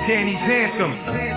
Danny's anthem.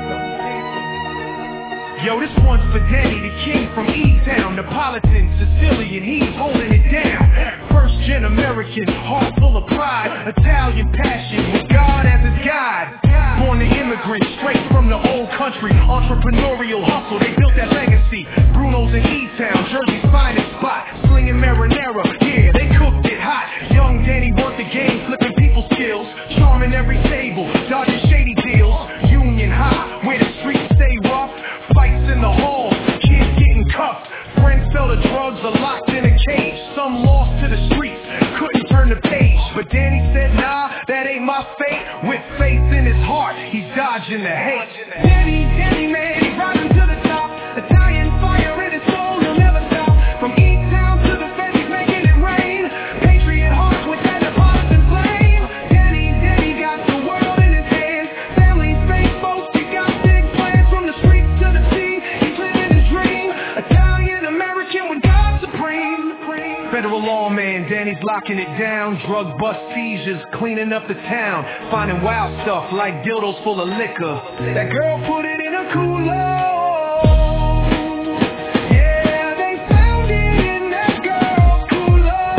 Yo, this one's for Danny, the king from E-Town, Neapolitan, Sicilian, he's holding it down. First-gen American, heart full of pride, Italian passion with God as his guide. Born to immigrant, straight from the old country, entrepreneurial hustle, they built that legacy. Bruno's in E-Town, Jersey's finest spot, slinging marinara, yeah, they cooked it hot. Young Danny worked the game, flipping people skills, charming every table, dodging shady deals. Union High, where the streets stay rough, fights in the hall, kids getting cuffed. Friends fell to drugs or locked in a cage. Some lost to the streets, couldn't turn the page. But Danny said, nah, that ain't my fate. With faith in his heart, he's dodging the hate. Danny, man, he's rising to the top. Italian fire in his soul, he'll never stop. From E-Town to the fence, he's making it rain. Patriot heart with that Neapolitan flame. Danny got the world in his hands. Family, faith, folks, he got big plans. From the streets to the sea, he's living his dream. Italian American with God supreme. Federal lawman, Danny's locking it down. Drug bust seizures, cleaning up the town. Finding wild stuff like dildos full of liquor. That girl put it in a cooler. Yeah, they found it in that girl's cooler.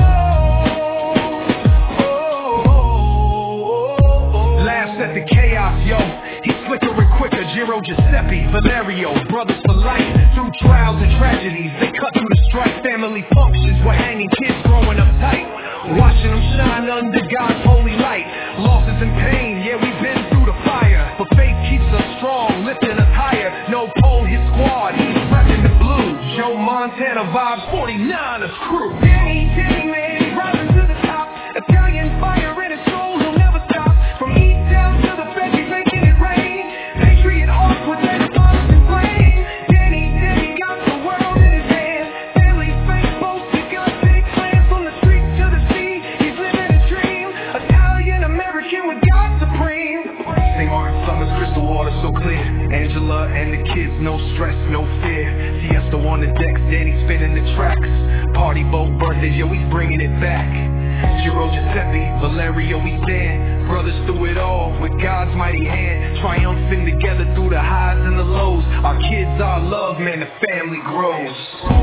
Laughs at the chaos, yo. He's slicker and quicker. Giro Giuseppe, Valerio, brothers for life. Through trials and tragedies, they cut through the strife. Family functions were hanging kids growing up tight. Watching them shine under God's holy light. Losses and pain, yeah, we've been through the fire. But faith keeps us strong, lifting us higher. No pole, his squad, he's repping the blue. Joe Montana vibes, 49ers crew. Danny, man, he's rising to the top. Italian fire in his soul, he'll never stop. From E-Town to the fence, he's making it rain. Patriot heart with that Neapolitan flame. Danny got the world in his hands. Family, faith, folks, he got big plans. From the streets to the sea, he's living his dream. Italian American with God supreme. St. Martin Summers, crystal water so clear. Angela and the kids, no stress, no fear. Fiesta on the decks, Danny spinning the tracks. Party boat birthdays, yo, he's bringing it back. Giro Giuseppe, Valerio, we stand. Brothers through it all, with God's mighty hand. Triumphing together through the highs and the lows. Our kids, our love, man, the family grows.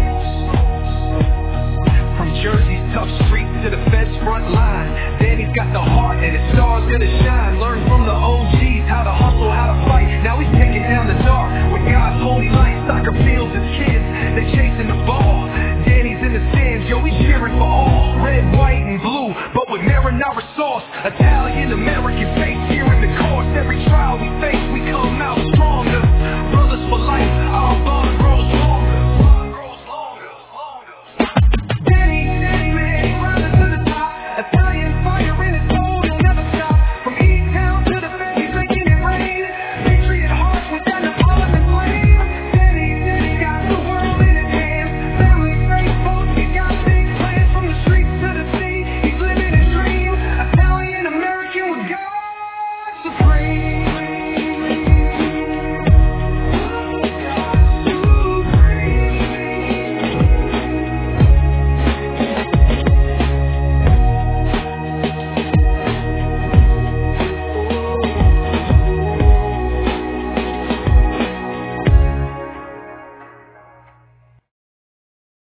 From Jersey's tough streets to the Fed's front line, Danny's got the heart and his star's gonna shine. Learn from the OGs how to hustle, how to fight. Now he's taking down the dark with God's holy light. Soccer fields, his kids, they chasing the ball. Danny's in the stands, yo, he's cheering for all. Red, white, and blue, but with marinara sauce. Italian American faith here in the course. Every trial we face, we come out stronger. Brothers for life, our bond grows longer. Danny, man, he's rising to the top. Italian fire in his